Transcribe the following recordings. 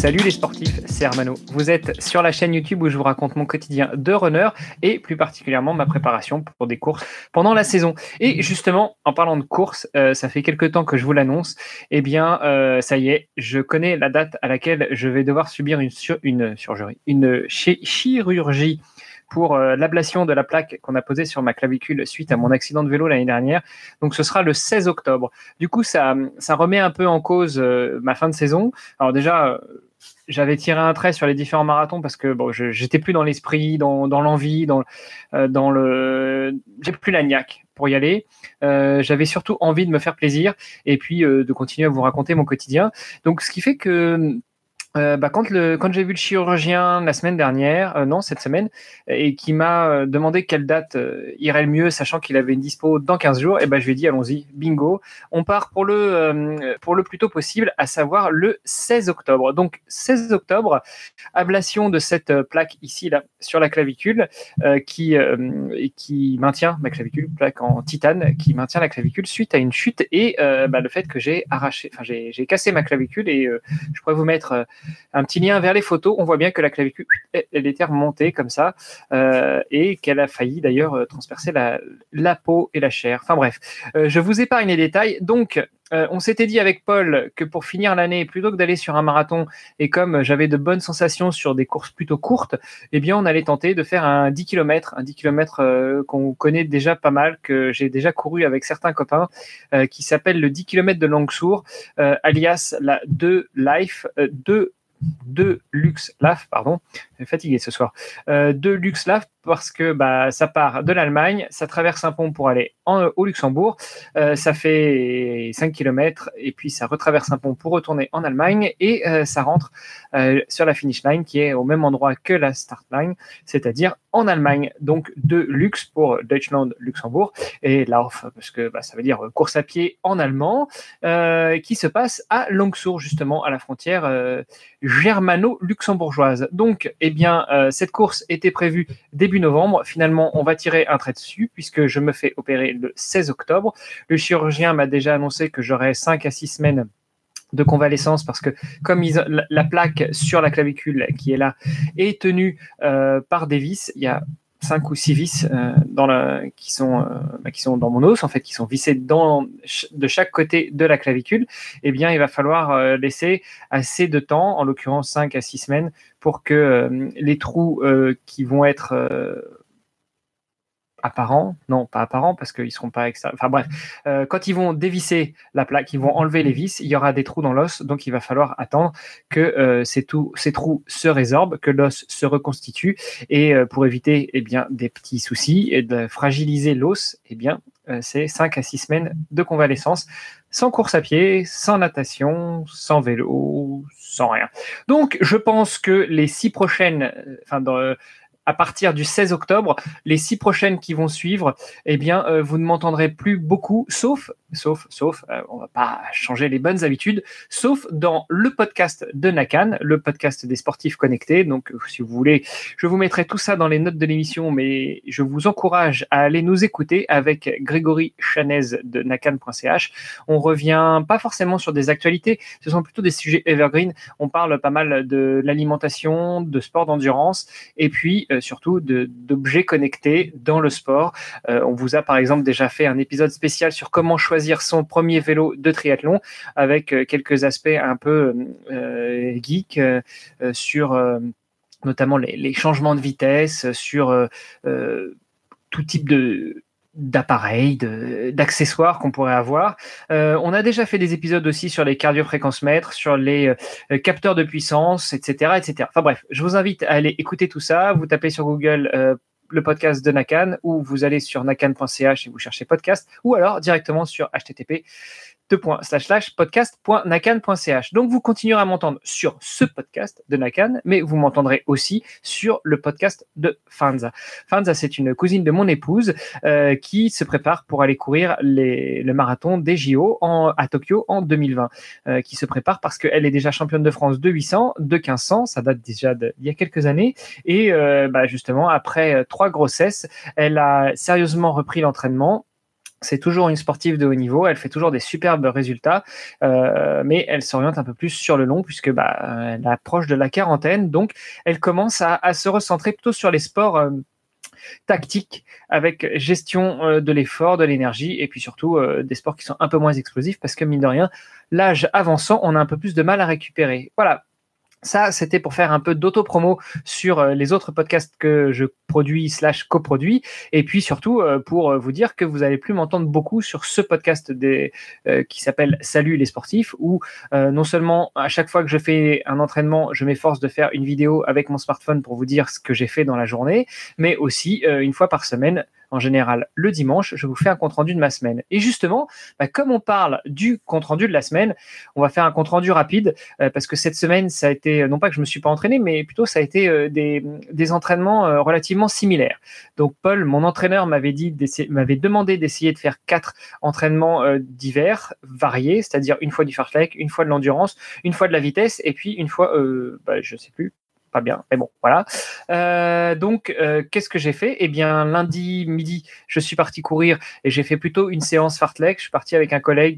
Salut les sportifs, c'est Hermano. Vous êtes sur la chaîne YouTube où je vous raconte mon quotidien de runner et plus particulièrement ma préparation pour des courses pendant la saison. Et justement, en parlant de courses, ça fait quelques temps que je vous l'annonce. Eh bien, ça y est, je connais la date à laquelle je vais devoir subir une chirurgie pour l'ablation de la plaque qu'on a posée sur ma clavicule suite à mon accident de vélo l'année dernière. Donc, ce sera le 16 octobre. Du coup, ça remet un peu en cause ma fin de saison. Alors déjà, j'avais tiré un trait sur les différents marathons parce que bon, j'étais plus dans l'esprit, dans l'envie, j'ai plus la niaque pour y aller. J'avais surtout envie de me faire plaisir et puis de continuer à vous raconter mon quotidien. Donc, ce qui fait que quand j'ai vu le chirurgien la semaine dernière, cette semaine, et qui m'a demandé quelle date irait le mieux, sachant qu'il avait une dispo dans 15 jours, et je lui ai dit allons-y, bingo, on part pour le plus tôt possible, à savoir le 16 octobre. Donc 16 octobre, ablation de cette plaque ici là sur la clavicule qui maintient ma clavicule, plaque en titane qui maintient la clavicule suite à une chute et le fait que j'ai cassé ma clavicule et je pourrais vous mettre un petit lien vers les photos. On voit bien que la clavicule, elle était remontée comme ça et qu'elle a failli d'ailleurs transpercer la peau et la chair. Enfin bref, je vous épargne les détails. Donc, on s'était dit avec Paul que pour finir l'année, plutôt que d'aller sur un marathon, et comme j'avais de bonnes sensations sur des courses plutôt courtes, eh bien, on allait tenter de faire un 10 km, qu'on connaît déjà pas mal, que j'ai déjà couru avec certains copains, qui s'appelle le 10 km de Langsourd, alias la 2 Life, 2 Lux Laf, pardon, je suis fatigué ce soir, 2 Lux Laf parce que ça part de l'Allemagne, ça traverse un pont pour aller au Luxembourg, ça fait 5 km et puis ça retraverse un pont pour retourner en Allemagne et ça rentre sur la finish line qui est au même endroit que la start line, c'est-à-dire en Allemagne. Donc de Lux pour Deutschland, Luxembourg, et Lauf parce que ça veut dire course à pied en allemand, qui se passe à Langsourd, justement à la frontière germano-luxembourgeoise. Donc, cette course était prévue début novembre. Finalement, on va tirer un trait dessus puisque je me fais opérer le 16 octobre. Le chirurgien m'a déjà annoncé que j'aurais 5 à 6 semaines de convalescence parce que comme la plaque sur la clavicule qui est là est tenue par des vis, il y a 5 ou 6 vis qui sont dans mon os, en fait, qui sont vissées de chaque côté de la clavicule. Eh bien, il va falloir laisser assez de temps, en l'occurrence 5 à 6 semaines, pour que les trous qui vont être apparents, non pas apparents parce qu'ils seront pas extra. Enfin bref, quand ils vont dévisser la plaque, ils vont enlever les vis, il y aura des trous dans l'os, donc il va falloir attendre que ces trous se résorbent, que l'os se reconstitue et pour éviter des petits soucis et de fragiliser l'os, c'est 5 à 6 semaines de convalescence, sans course à pied, sans natation, sans vélo, sans rien. Donc je pense que les 6 prochaines, à partir du 16 octobre, les 6 prochaines qui vont suivre, vous ne m'entendrez plus beaucoup, sauf, on va pas changer les bonnes habitudes, sauf dans le podcast de Nakan, le podcast des sportifs connectés. Donc, si vous voulez, je vous mettrai tout ça dans les notes de l'émission, mais je vous encourage à aller nous écouter avec Grégory Chanez de nakan.ch. On revient pas forcément sur des actualités, ce sont plutôt des sujets evergreen. On parle pas mal de l'alimentation, de sport d'endurance, et puis surtout d'objets connectés dans le sport. On vous a par exemple déjà fait un épisode spécial sur comment choisir son premier vélo de triathlon avec quelques aspects un peu geek sur notamment les changements de vitesse, sur tout type d'appareils, d'accessoires qu'on pourrait avoir. On a déjà fait des épisodes aussi sur les cardiofréquencemètres, sur les capteurs de puissance, etc., etc. Enfin bref, je vous invite à aller écouter tout ça. Vous tapez sur Google le podcast de Nakan ou vous allez sur nakan.ch et vous cherchez podcast ou alors directement sur http://podcast.nakan.ch. Donc vous continuerez à m'entendre sur ce podcast de Nakan, mais vous m'entendrez aussi sur le podcast de Fanza. Fanza, c'est une cousine de mon épouse qui se prépare pour aller courir le marathon des JO à Tokyo en 2020, qui se prépare parce qu'elle est déjà championne de France de 800, de 1500, ça date déjà d'il y a quelques années, et justement après 3 grossesses, elle a sérieusement repris l'entraînement C'est toujours une sportive de haut niveau, elle fait toujours des superbes résultats, mais elle s'oriente un peu plus sur le long puisque elle approche de la quarantaine, donc elle commence à se recentrer plutôt sur les sports tactiques avec gestion de l'effort, de l'énergie et puis surtout des sports qui sont un peu moins explosifs parce que mine de rien, l'âge avançant, on a un peu plus de mal à récupérer. Voilà. Ça, c'était pour faire un peu d'auto-promo sur les autres podcasts que je produis / coproduis. Et puis surtout, pour vous dire que vous n'allez plus m'entendre beaucoup sur ce podcast qui s'appelle Salut les sportifs, où non seulement à chaque fois que je fais un entraînement, je m'efforce de faire une vidéo avec mon smartphone pour vous dire ce que j'ai fait dans la journée, mais aussi une fois par semaine, en général le dimanche, je vous fais un compte-rendu de ma semaine. Et justement, comme on parle du compte-rendu de la semaine, on va faire un compte-rendu rapide parce que cette semaine, ça a été, non pas que je me suis pas entraîné, mais plutôt ça a été des entraînements relativement similaires. Donc Paul, mon entraîneur, m'avait demandé d'essayer de faire 4 entraînements divers, variés, c'est-à-dire une fois du fartlek, une fois de l'endurance, une fois de la vitesse, et puis une fois, je sais plus, pas bien, mais bon, voilà. Donc, qu'est-ce que j'ai fait? Eh bien, lundi midi, je suis parti courir et j'ai fait plutôt une séance fartlek. Je suis parti avec un collègue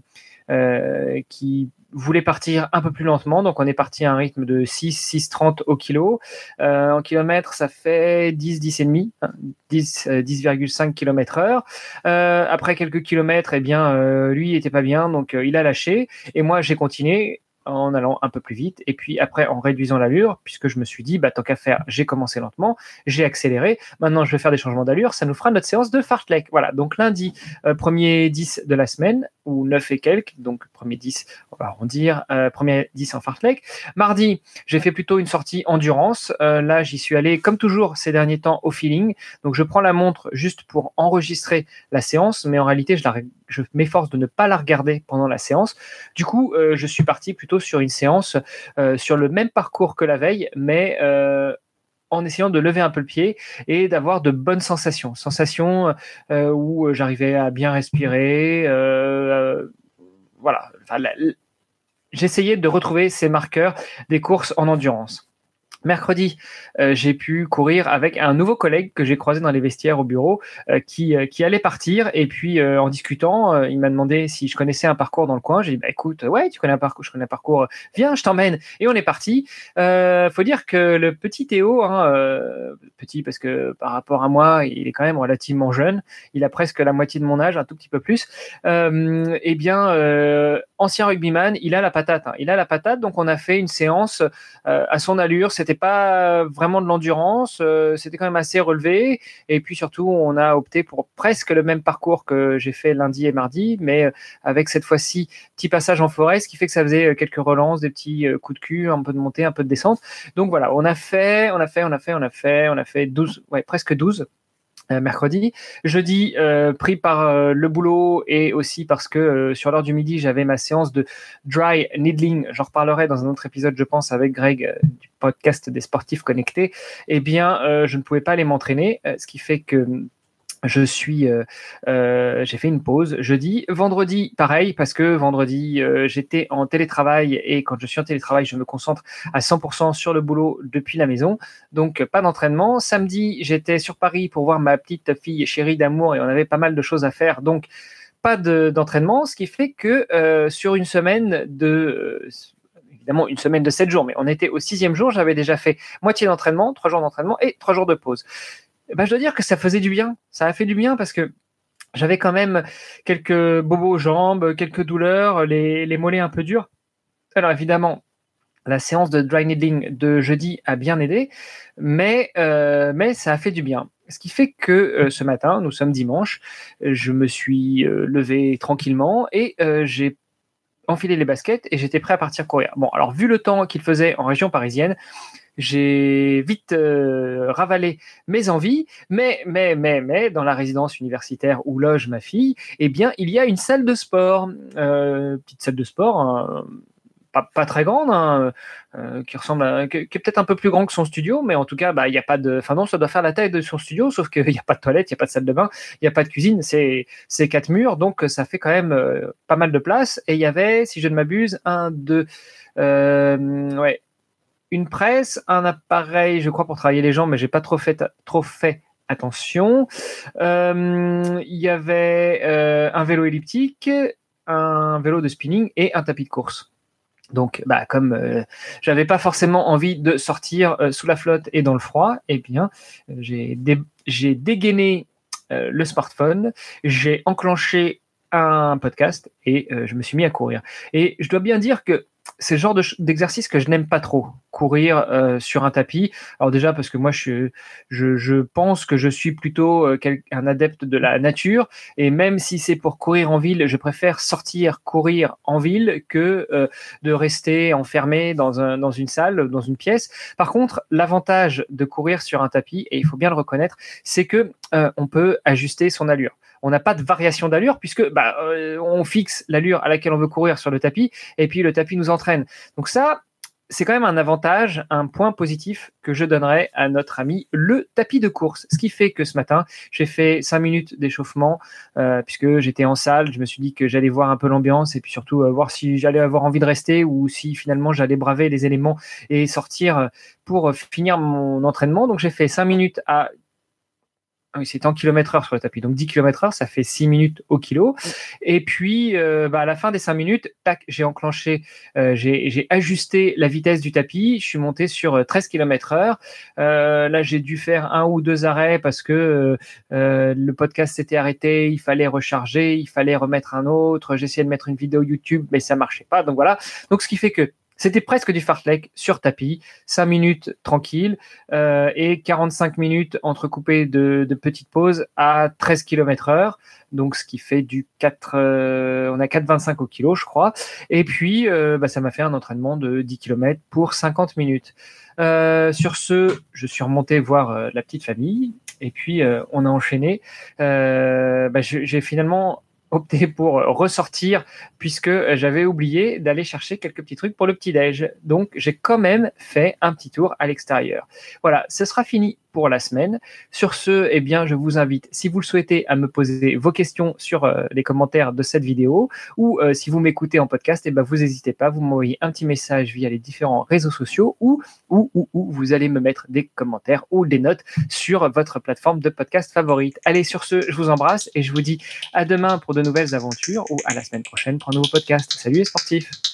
qui voulait partir un peu plus lentement, donc on est parti à un rythme de 6,30 au kilo. En kilomètres, ça fait 10,5, 10,5 km/h. Après quelques kilomètres, eh bien, lui, il était pas bien, donc il a lâché. Et moi, j'ai continué en allant un peu plus vite et puis après en réduisant l'allure puisque je me suis dit tant qu'à faire, j'ai commencé lentement, j'ai accéléré, maintenant je vais faire des changements d'allure, ça nous fera notre séance de fartlek. Voilà, donc lundi, premier 10 de la semaine ou 9 et quelques, donc premier 10, on va arrondir, premier 10 en fartlek. Mardi, j'ai fait plutôt une sortie endurance, là j'y suis allé comme toujours ces derniers temps au feeling, donc je prends la montre juste pour enregistrer la séance, mais en réalité je m'efforce de ne pas la regarder pendant la séance. Du coup, je suis parti plutôt sur une séance sur le même parcours que la veille, mais en essayant de lever un peu le pied et d'avoir de bonnes sensations. Sensations où j'arrivais à bien respirer. Voilà. J'essayais de retrouver ces marqueurs des courses en endurance. Mercredi, j'ai pu courir avec un nouveau collègue que j'ai croisé dans les vestiaires au bureau qui allait partir et puis en discutant, il m'a demandé si je connaissais un parcours dans le coin. J'ai dit écoute, ouais, tu connais un parcours, je connais un parcours, viens, je t'emmène. Et on est parti. Faut dire que le petit Théo, petit parce que par rapport à moi, il est quand même relativement jeune. Il a presque la moitié de mon âge, un tout petit peu plus. Ancien rugbyman, il a la patate. Il a la patate, donc on a fait une séance à son allure. C'était pas vraiment de l'endurance, c'était quand même assez relevé. Et puis surtout, on a opté pour presque le même parcours que j'ai fait lundi et mardi, mais avec cette fois-ci petit passage en forêt, ce qui fait que ça faisait quelques relances, des petits coups de cul, un peu de montée, un peu de descente. Donc voilà, on a fait 12, ouais, presque 12. Mercredi. Jeudi, pris par le boulot et aussi parce que sur l'heure du midi, j'avais ma séance de dry needling. J'en reparlerai dans un autre épisode, je pense, avec Greg du podcast des sportifs connectés. Eh bien, je ne pouvais pas aller m'entraîner, ce qui fait que j'ai fait une pause jeudi. Vendredi, pareil, parce que vendredi, j'étais en télétravail et quand je suis en télétravail, je me concentre à 100% sur le boulot depuis la maison. Donc, pas d'entraînement. Samedi, j'étais sur Paris pour voir ma petite fille chérie d'amour et on avait pas mal de choses à faire. Donc, pas d'entraînement, ce qui fait que sur une semaine évidemment, une semaine de 7 jours, mais on était au 6e jour, j'avais déjà fait moitié d'entraînement, 3 jours d'entraînement et 3 jours de pause. Je dois dire que ça faisait du bien. Ça a fait du bien parce que j'avais quand même quelques bobos aux jambes, quelques douleurs, les mollets un peu durs. Alors évidemment, la séance de dry needling de jeudi a bien aidé, mais ça a fait du bien. Ce qui fait que ce matin, nous sommes dimanche, je me suis levé tranquillement et j'ai enfilé les baskets et j'étais prêt à partir courir. Bon, alors vu le temps qu'il faisait en région parisienne, j'ai vite ravalé mes envies, mais dans la résidence universitaire où loge ma fille, eh bien, il y a une salle de sport, petite salle de sport, pas très grande, qui est peut-être un peu plus grand que son studio, mais en tout cas, il y a pas de, enfin non, ça doit faire la taille de son studio, sauf qu'il n'y a pas de toilette, il n'y a pas de salle de bain, il n'y a pas de cuisine, c'est 4 murs, donc ça fait quand même pas mal de place. Et il y avait, si je ne m'abuse, une presse, un appareil, je crois, pour travailler les jambes, mais j'ai pas trop fait attention. Il y avait un vélo elliptique, un vélo de spinning et un tapis de course. Donc, comme j'avais pas forcément envie de sortir sous la flotte et dans le froid, eh bien, j'ai dégainé le smartphone, j'ai enclenché un podcast et je me suis mis à courir. Et je dois bien dire que c'est le genre d'exercice que je n'aime pas trop, courir sur un tapis. Alors déjà parce que moi je pense que je suis plutôt un adepte de la nature, et même si c'est pour courir en ville, je préfère sortir courir en ville que de rester enfermé dans une salle, dans une pièce. Par contre, l'avantage de courir sur un tapis, et il faut bien le reconnaître, c'est que on peut ajuster son allure. On n'a pas de variation d'allure puisque on fixe l'allure à laquelle on veut courir sur le tapis et puis le tapis nous entraîne. Donc ça, c'est quand même un avantage, un point positif que je donnerais à notre ami le tapis de course. Ce qui fait que ce matin, j'ai fait 5 minutes d'échauffement puisque j'étais en salle. Je me suis dit que j'allais voir un peu l'ambiance et puis surtout voir si j'allais avoir envie de rester ou si finalement j'allais braver les éléments et sortir pour finir mon entraînement. Donc j'ai fait 5 minutes à... Oui, c'était en km/h sur le tapis. Donc 10 km/h, ça fait 6 minutes au kilo. Et puis, à la fin des 5 minutes, tac, j'ai enclenché, j'ai ajusté la vitesse du tapis. Je suis monté sur 13 km/h. Là, j'ai dû faire 1 ou 2 arrêts parce que le podcast s'était arrêté. Il fallait recharger, il fallait remettre un autre. J'essayais de mettre une vidéo YouTube, mais ça marchait pas. Donc voilà. Donc ce qui fait que c'était presque du fartlek sur tapis, 5 minutes tranquille et 45 minutes entrecoupées de petites pauses à 13 km/h. Donc, ce qui fait du 4, on a 4,25 au kilo, je crois. Et puis, ça m'a fait un entraînement de 10 km pour 50 minutes. Sur ce, je suis remonté voir la petite famille et puis on a enchaîné. J'ai finalement opté pour ressortir puisque j'avais oublié d'aller chercher quelques petits trucs pour le petit-déj. Donc, j'ai quand même fait un petit tour à l'extérieur. Voilà, ce sera fini pour la semaine. Sur ce, eh bien, je vous invite, si vous le souhaitez, à me poser vos questions sur les commentaires de cette vidéo ou si vous m'écoutez en podcast, eh ben, vous n'hésitez pas, vous m'envoyez un petit message via les différents réseaux sociaux ou vous allez me mettre des commentaires ou des notes sur votre plateforme de podcast favorite. Allez, sur ce, je vous embrasse et je vous dis à demain pour de nouvelles aventures ou à la semaine prochaine pour un nouveau podcast. Salut les sportifs!